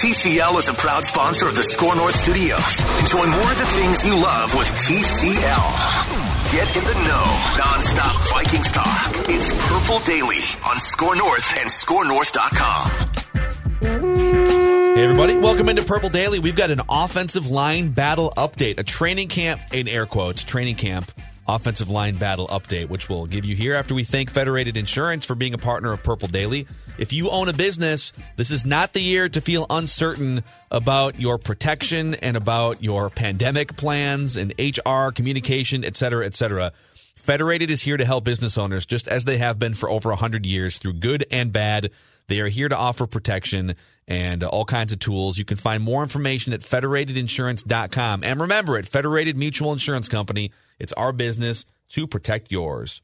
TCL is a proud sponsor of the Score North Studios. Enjoy more of the things you love with TCL. Get in the know. Non-stop Vikings talk. It's Purple Daily on Score North and ScoreNorth.com. Hey, everybody. Welcome into Purple Daily. We've got an offensive line battle update, a training camp, in air quotes, training camp offensive line battle update, which we'll give you here after we thank Federated Insurance for being a partner of Purple Daily. If you own a business, this is not the year to feel uncertain about your protection and about your pandemic plans and HR, communication, et cetera, et cetera. Federated is here to help business owners just as they have been for over 100 years through good and bad. They are here to offer protection and all kinds of tools. You can find more information at federatedinsurance.com. And remember, at Federated Mutual Insurance Company, it's our business to protect yours.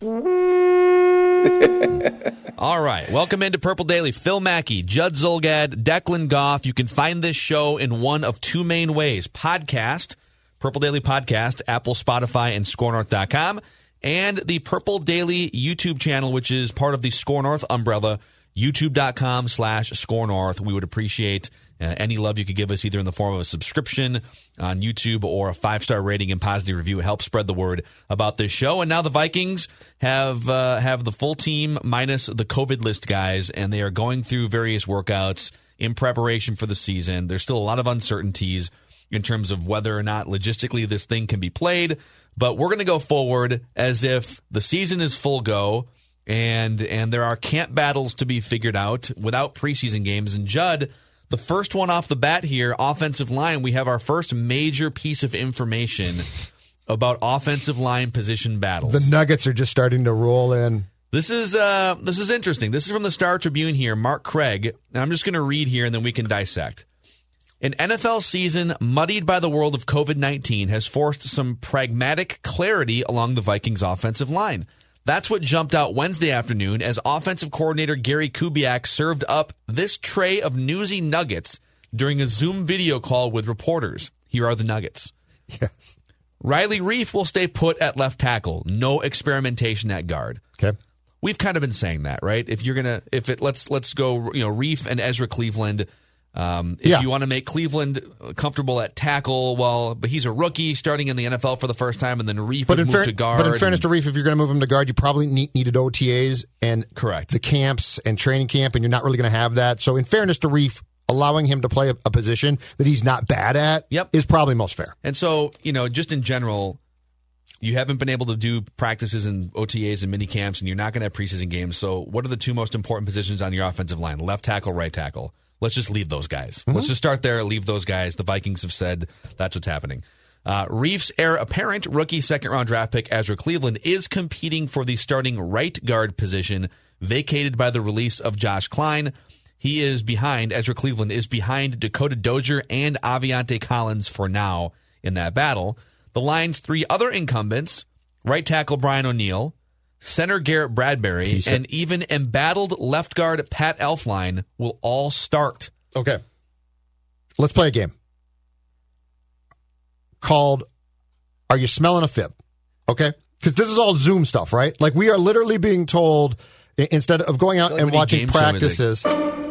All right. Welcome into Purple Daily. Phil Mackey, Judd Zulgad, Declan Goff. You can find this show in one of two main ways. Podcast, Purple Daily Podcast, Apple, Spotify, and ScoreNorth.com. And the Purple Daily YouTube channel, which is part of the Score North umbrella, youtube.com/ScoreNorth. We would appreciate any love you could give us, either in the form of a subscription on YouTube or a 5-star rating and positive review. It helps spread the word about this show. And now the Vikings have the full team minus the COVID list guys, and they are going through various workouts in preparation for the season. There's still a lot of uncertainties in terms of whether or not logistically this thing can be played. But we're going to go forward as if the season is full go, and there are camp battles to be figured out without preseason games. And Judd, the first one off the bat here, offensive line, we have our first major piece of information about offensive line position battles. The Nuggets are just starting to roll in. This is interesting. This is from the Star Tribune here, Mark Craig. And I'm just going to read here and then we can dissect. An NFL season muddied by the world of COVID-19 has forced some pragmatic clarity along the Vikings offensive line. That's what jumped out Wednesday afternoon as offensive coordinator Gary Kubiak served up this tray of newsy nuggets during a Zoom video call with reporters. Here are the nuggets. Yes. Riley Reiff will stay put at left tackle. No experimentation at guard. Okay. We've kind of been saying that, right? Let's go, Reiff and Ezra Cleveland. You want to make Cleveland comfortable at tackle, but he's a rookie starting in the NFL for the first time, and then Reiff would move to guard. But in fairness to Reiff, if you're going to move him to guard, you probably needed OTAs and correct the camps and training camp, and you're not really going to have that. So in fairness to Reiff, allowing him to play a position that he's not bad at is probably most fair. And so, just in general, you haven't been able to do practices and OTAs and mini camps, and you're not going to have preseason games. So what are the two most important positions on your offensive line? Left tackle, right tackle. Let's just leave those guys. Mm-hmm. Let's just start there, leave those guys. The Vikings have said that's what's happening. Reiff's heir apparent, rookie second-round draft pick Ezra Cleveland, is competing for the starting right guard position, vacated by the release of Josh Klein. Ezra Cleveland is behind Dakota Dozier and Aviante Collins for now in that battle. The line's three other incumbents, right tackle Brian O'Neill, center Garrett Bradbury, and even embattled left guard Pat Elflein will all start. Okay. Let's play a game called Are You Smelling a Fib? Okay? Because this is all Zoom stuff, right? Like, we are literally being told, instead of going out and watching practices,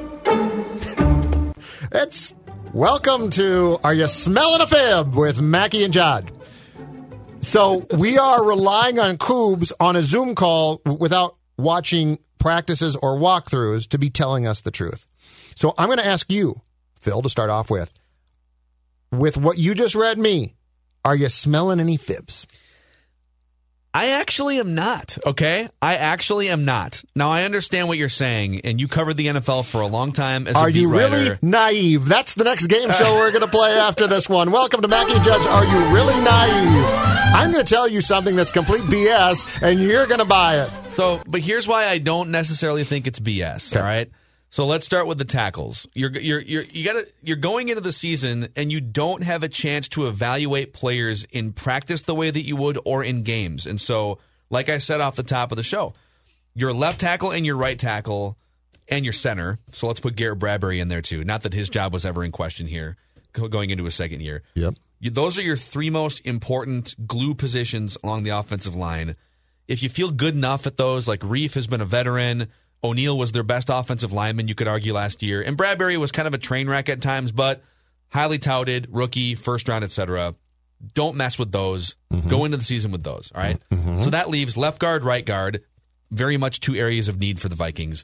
it's welcome to Are You Smelling a Fib with Mackie and Judd. So we are relying on Coobs on a Zoom call without watching practices or walkthroughs to be telling us the truth. So I'm going to ask you, Phil, to start off with what you just read me, are you smelling any fibs? I actually am not, okay? I actually am not. Now, I understand what you're saying, and you covered the NFL for a long time as a beat writer. Are you really naive? That's the next game show we're going to play after this one. Welcome to Mackie and Judge. Are you really naive? I'm going to tell you something that's complete BS, and you're going to buy it. But here's why I don't necessarily think it's BS, all right? So let's start with the tackles. You're going into the season and you don't have a chance to evaluate players in practice the way that you would or in games. And so, like I said off the top of the show, your left tackle and your right tackle and your center. So let's put Garrett Bradbury in there too. Not that his job was ever in question here going into his second year. Yep. Those are your three most important glue positions along the offensive line. If you feel good enough at those, like Reiff has been a veteran, O'Neal was their best offensive lineman, you could argue, last year. And Bradbury was kind of a train wreck at times, but highly touted, rookie, first round, etc. Don't mess with those. Go into the season with those, all right? So that leaves left guard, right guard, very much two areas of need for the Vikings.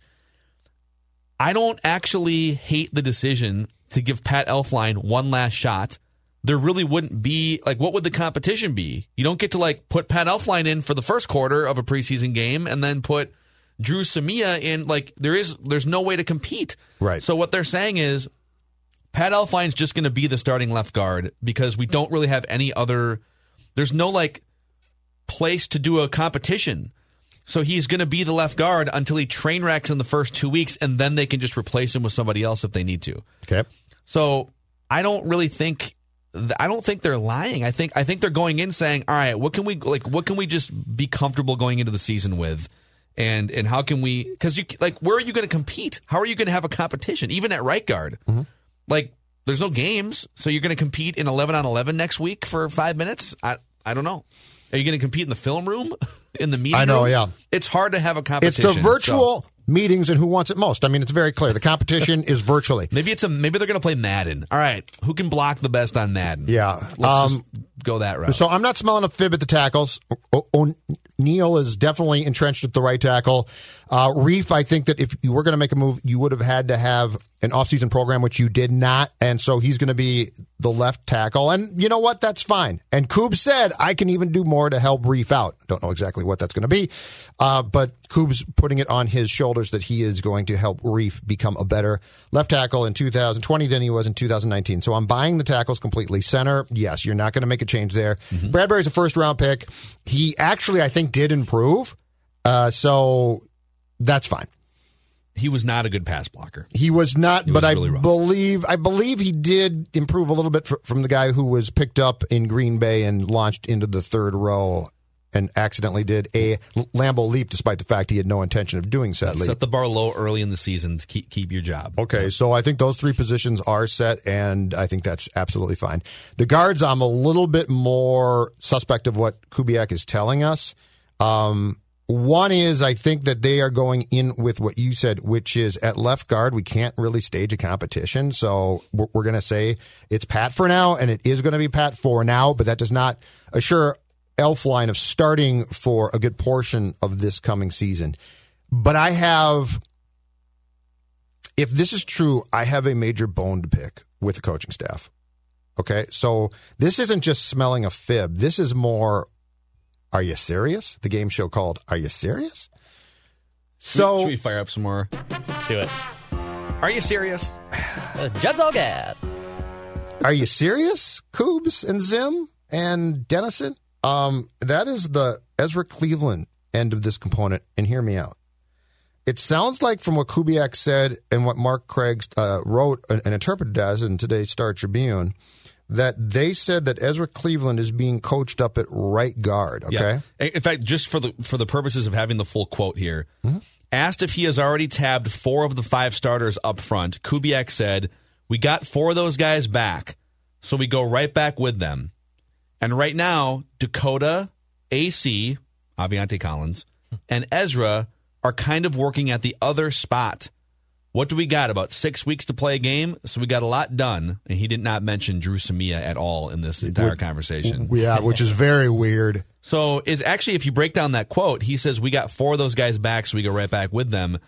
I don't actually hate the decision to give Pat Elflein one last shot. There really wouldn't be, what would the competition be? You don't get to, put Pat Elflein in for the first quarter of a preseason game and then put Drew Samia in. There's no way to compete. Right. So what they're saying is Pat Elflein's just going to be the starting left guard because we don't really have any other. There's no place to do a competition. So he's going to be the left guard until he train wrecks in the first 2 weeks, and then they can just replace him with somebody else if they need to. Okay. So I don't think they're lying. I think they're going in saying, all right, what can we just be comfortable going into the season with, and how can we? Because where are you going to compete? How are you going to have a competition even at right guard? There's no games, so you're going to compete in 11-on-11 next week for 5 minutes. I don't know. Are you going to compete in the film room, in the meeting room? I know, yeah. It's hard to have a competition. It's the virtual meetings and who wants it most. I mean, it's very clear. The competition is virtually. Maybe they're going to play Madden. All right, who can block the best on Madden? Yeah. Let's just go that route. So I'm not smelling a fib at the tackles. O'Neal is definitely entrenched at the right tackle. Reef, I think that if you were going to make a move, you would have had to have an offseason program, which you did not. And so he's going to be the left tackle. And you know what? That's fine. And Coobs said, I can even do more to help Reef out. Don't know exactly what that's going to be. But Coobs putting it on his shoulders that he is going to help Reef become a better left tackle in 2020 than he was in 2019. So I'm buying the tackles completely. Center, yes, you're not going to make a change there. Bradbury's a first-round pick. He actually, I think, did improve. So that's fine. He was not a good pass blocker. He was not, but really I believe he did improve a little bit from the guy who was picked up in Green Bay and launched into the third row and accidentally did a Lambeau leap, despite the fact he had no intention of doing said leap. Set the bar low early in the season to keep your job. Okay, so I think those three positions are set, and I think that's absolutely fine. The guards, I'm a little bit more suspect of what Kubiak is telling us. One is I think that they are going in with what you said, which is at left guard, we can't really stage a competition. So we're going to say it's Pat for now, and it is going to be Pat for now, but that does not assure Elflein of starting for a good portion of this coming season. But if this is true, I have a major bone to pick with the coaching staff. Okay, so this isn't just smelling a fib. This is more, are you serious? The game show called Are You Serious? So should we fire up some more? Do it. Are you serious? Judd Zolgad. Are you serious, Coobs and Zim and Dennison? That is the Ezra Cleveland end of this component, and hear me out. It sounds like from what Kubiak said and what Mark Craig wrote and interpreted as in today's Star Tribune, that they said that Ezra Cleveland is being coached up at right guard, okay? Yeah. In fact, just for the purposes of having the full quote here, asked if he has already tabbed 4 of the 5 starters up front, Kubiak said, we got 4 of those guys back, so we go right back with them. And right now, Dakota, AC, Aviante Collins, and Ezra are kind of working at the other spot. What do we got? About 6 weeks to play a game, so we got a lot done. And he did not mention Drew Samia at all in this entire conversation. Yeah, which is very weird. So is actually, if you break down that quote, he says we got 4 of those guys back, so we go right back with them.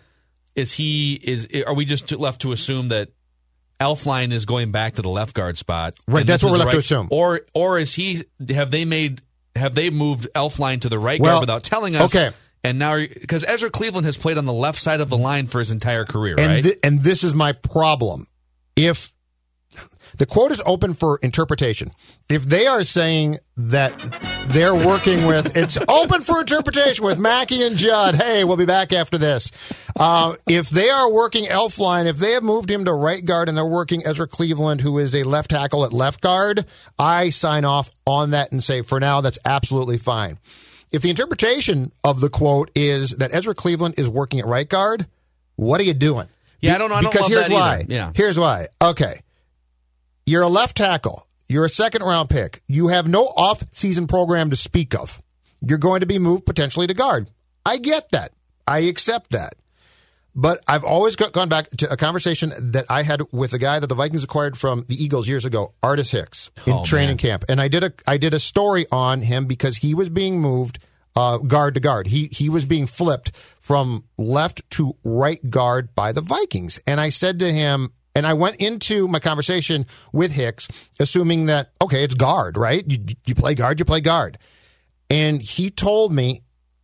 Are we just left to assume that Elflein is going back to the left guard spot? Right, that's what we're left to assume. Or is he? Have they moved Elflein to the right guard without telling us? Okay. And now, because Ezra Cleveland has played on the left side of the line for his entire career, right? And this is my problem. If the quote is open for interpretation, if they are saying that they're working with, it's open for interpretation with Mackey and Judd. Hey, we'll be back after this. If they are working Elflein, if they have moved him to right guard and they're working Ezra Cleveland, who is a left tackle at left guard, I sign off on that and say, for now, that's absolutely fine. If the interpretation of the quote is that Ezra Cleveland is working at right guard, what are you doing? Yeah, I don't know. Because here's why. Yeah. Here's why. Okay. You're a left tackle. You're a second-round pick. You have no off-season program to speak of. You're going to be moved potentially to guard. I get that. I accept that. But I've always gone back to a conversation that I had with a guy that the Vikings acquired from the Eagles years ago, Artis Hicks, in training camp. And I did a story on him because he was being moved guard to guard. He was being flipped from left to right guard by the Vikings. And I said to him, and I went into my conversation with Hicks, assuming that, okay, it's guard, right? You play guard, you play guard. And he told me,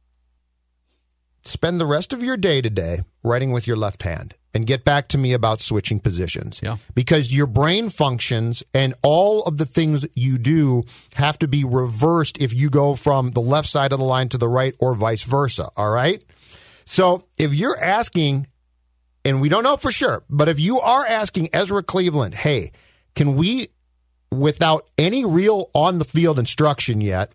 spend the rest of your day today writing with your left hand and get back to me about switching positions. Yeah. Because your brain functions and all of the things you do have to be reversed if you go from the left side of the line to the right or vice versa, all right? So if you're asking, and we don't know for sure, but if you are asking Ezra Cleveland, hey, can we, without any real on-the-field instruction yet,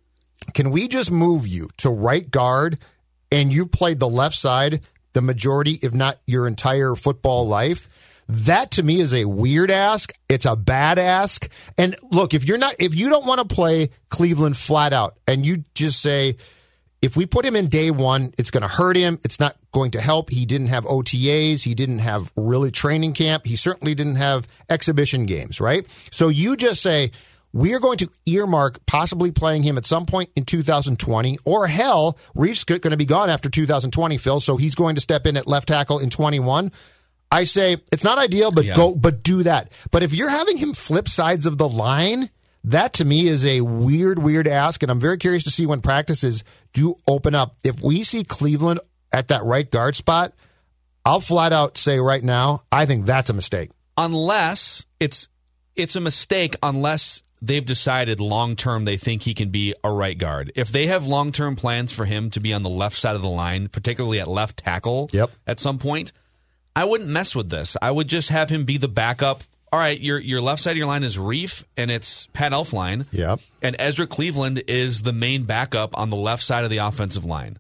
can we just move you to right guard and you played the left side the majority, if not your entire football life? That to me is a weird ask. It's a bad ask. And look, if you don't want to play Cleveland flat out and you just say, if we put him in day one, it's going to hurt him. It's not going to help. He didn't have OTAs. He didn't have really training camp. He certainly didn't have exhibition games, right? So you just say, we are going to earmark possibly playing him at some point in 2020, or hell, Reif's going to be gone after 2020, Phil, so he's going to step in at left tackle in 21. I say it's not ideal, but do that. But if you're having him flip sides of the line, that to me is a weird ask, and I'm very curious to see when practices do open up. If we see Cleveland at that right guard spot, I'll flat out say right now, I think that's a mistake. Unless it's a mistake unless they've decided long-term they think he can be a right guard. If they have long-term plans for him to be on the left side of the line, particularly at left tackle at some point, I wouldn't mess with this. I would just have him be the backup. All right, your left side of your line is Reif, and it's Pat Elflein. Yep. And Ezra Cleveland is the main backup on the left side of the offensive line.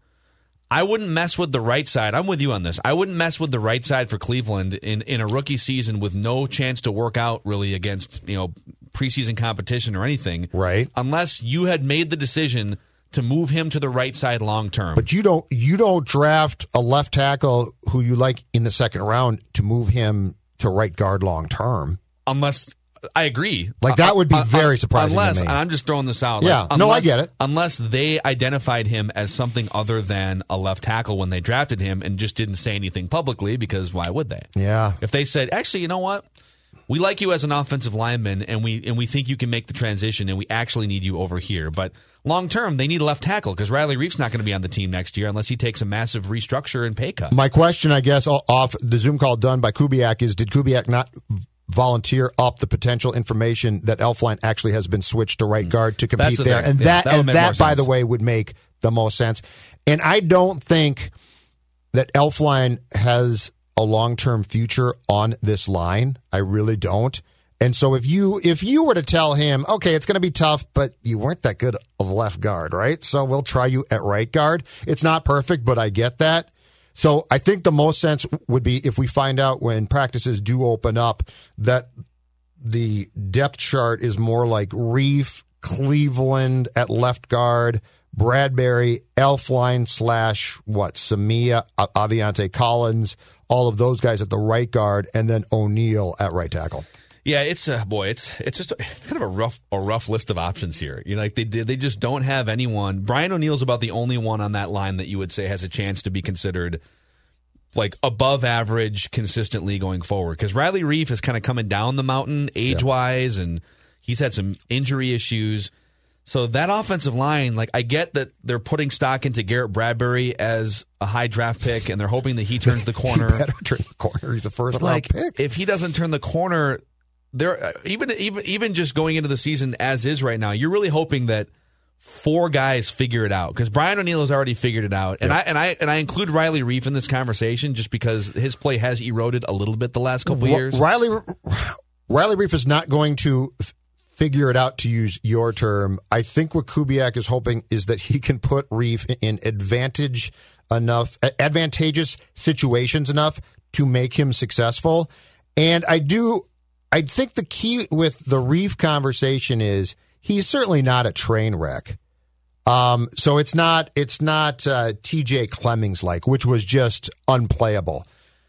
I wouldn't mess with the right side. I'm with you on this. I wouldn't mess with the right side for Cleveland in a rookie season with no chance to work out really against preseason competition or anything. Right. Unless you had made the decision to move him to the right side long term. But you don't draft a left tackle who you like in the second round to move him to right guard long term. Unless I agree. Like that would be very surprising unless, to me. And I'm just throwing this out. Yeah, I get it. Unless they identified him as something other than a left tackle when they drafted him and just didn't say anything publicly, because why would they? Yeah. If they said, actually, you know what? We like you as an offensive lineman, and we think you can make the transition, and we actually need you over here. But long term, they need a left tackle because Riley Reif's not going to be on the team next year unless he takes a massive restructure and pay cut. My question, I guess, off the Zoom call done by Kubiak is, did Kubiak not volunteer up the potential information that Elflein actually has been switched to right guard to compete there? And that by the way, would make the most sense. And I don't think that Elflein has a long-term future on this line. I really don't. And so if you were to tell him, okay, it's going to be tough, but you weren't that good of left guard, right? So we'll try you at right guard. It's not perfect, but I get that. So I think the most sense would be if we find out when practices do open up that the depth chart is more like Reif, Cleveland at left guard, Bradbury, Elflein / Samia, Aviante Collins, all of those guys at the right guard, and then O'Neal at right tackle. Yeah, it's kind of a rough list of options here. They just don't have anyone. Brian O'Neal's about the only one on that line that you would say has a chance to be considered like above average consistently going forward. Because Riley Reif is kind of coming down the mountain age-wise, and he's had some injury issues. So that offensive line, I get that they're putting stock into Garrett Bradbury as a high draft pick, and they're hoping that he turns the corner. He better turn the corner. He's a first-round pick. If he doesn't turn the corner, there even just going into the season as is right now, you're really hoping that four guys figure it out, because Brian O'Neal has already figured it out, and I include Riley Reif in this conversation just because his play has eroded a little bit the last couple of years. Riley Reif is not going to figure it out, to use your term. I think what Kubiak is hoping is that he can put Reif in advantageous situations enough to make him successful. And I think the key with the Reif conversation is he's certainly not a train wreck. So it's not T.J. Clemmings like, which was just unplayable.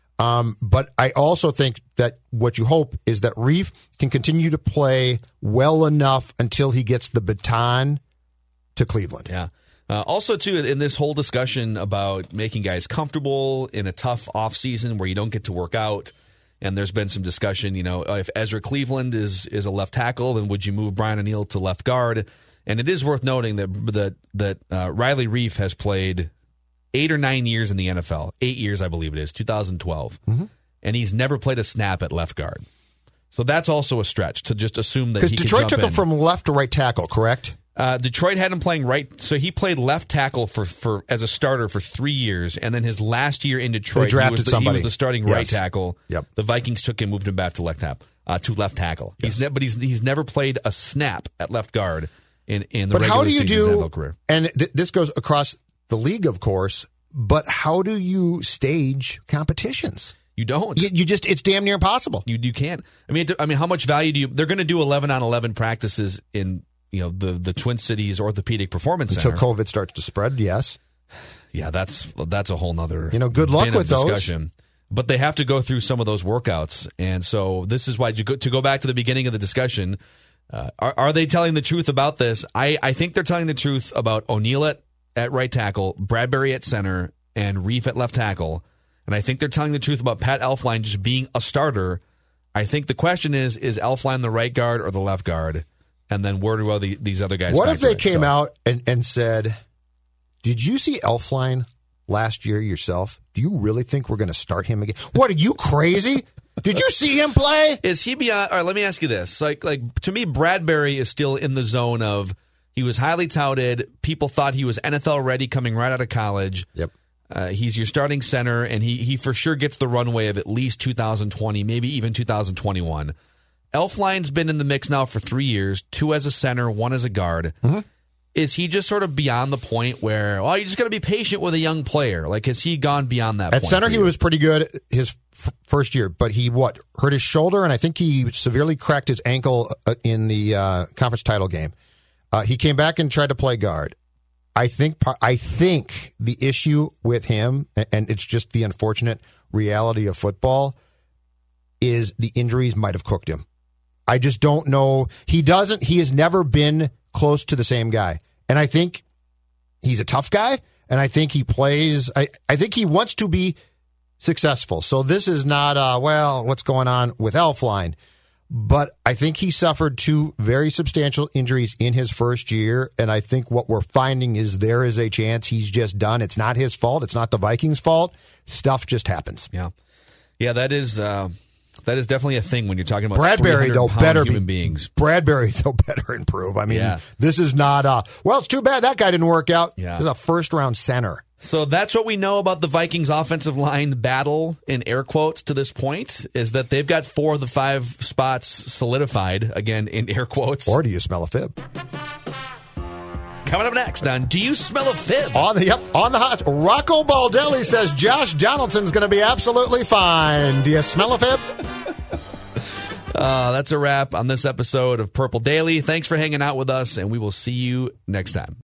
But I also think that what you hope is that Reiff can continue to play well enough until he gets the baton to Cleveland. Yeah. Also, too, in this whole discussion about making guys comfortable in a tough offseason where you don't get to work out, and there's been some discussion, if Ezra Cleveland is a left tackle, then would you move Brian O'Neill to left guard? And it is worth noting that Riley Reiff has played 8 or 9 years in the NFL. 8 years, I believe it is, 2012. Mm-hmm. And he's never played a snap at left guard. So that's also a stretch to just assume that he can jump in. Because Detroit took him from left to right tackle, correct? Detroit had him playing right, so he played left tackle for as a starter for 3 years, and then his last year in Detroit, he was the starting right tackle. Yep. The Vikings took him, moved him back to left tackle. Yes. He's never played a snap at left guard in the regular season NFL career. And this goes across the league, of course. But how do you stage competitions? You don't. It's damn near impossible. You can't. I mean, how much value do you? They're going to do 11-on-11 practices in the Twin Cities Orthopedic Performance Center until COVID starts to spread. Yes. Yeah, that's a whole nother good luck with discussion. But they have to go through some of those workouts, and so this is why to go back to the beginning of the discussion. Are they telling the truth about this? I think they're telling the truth about O'Neill at right tackle, Bradbury at center, and Reiff at left tackle. And I think they're telling the truth about Pat Elflein just being a starter. I think the question is Elflein the right guard or the left guard? And then where do these other guys What if they came out and said, did you see Elflein last year yourself? Do you really think we're going to start him again? What, are you crazy? Did you see him play? Is he beyond? All right, let me ask you this. Like to me, Bradbury is still in the zone of he was highly touted. People thought he was NFL ready coming right out of college. Yep. He's your starting center, and he for sure gets the runway of at least 2020, maybe even 2021. Elflein's been in the mix now for 3 years, 2 as a center, 1 as a guard. Mm-hmm. Is he just sort of beyond the point where, you just got to be patient with a young player? Like, has he gone beyond that point? At center, he was pretty good his first year, but he, hurt his shoulder, and I think he severely cracked his ankle in the conference title game. He came back and tried to play guard. I think the issue with him, and it's just the unfortunate reality of football, is the injuries might have cooked him. I just don't know. He has never been close to the same guy. And I think he's a tough guy, and I think he plays, I think he wants to be successful. So this is not, what's going on with Elflein? But I think he suffered 2 very substantial injuries in his first year, and I think what we're finding is there is a chance he's just done. It's not his fault. It's not the Vikings' fault. Stuff just happens. Yeah, that is definitely a thing when you're talking about Bradbury, though, better human beings. Bradbury, though, better improve. I mean, This is not, it's too bad that guy didn't work out. Yeah. He's a first-round center. So that's what we know about the Vikings offensive line battle, in air quotes, to this point, is that they've got 4 of the 5 spots solidified, again, in air quotes. Or do you smell a fib? Coming up next on Do You Smell a Fib? On the hot, Rocco Baldelli says Josh Donaldson's going to be absolutely fine. Do you smell a fib? That's a wrap on this episode of Purple Daily. Thanks for hanging out with us, and we will see you next time.